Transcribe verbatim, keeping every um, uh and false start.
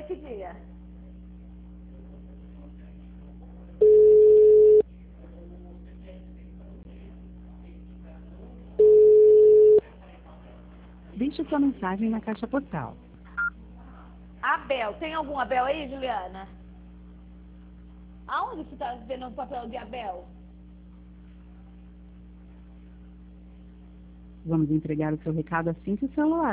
que dia? Deixe sua mensagem na caixa postal. Abel. Tem algum Abel aí, Juliana? Aonde você está vendo o papel de Abel? Vamos entregar o seu recado assim que o celular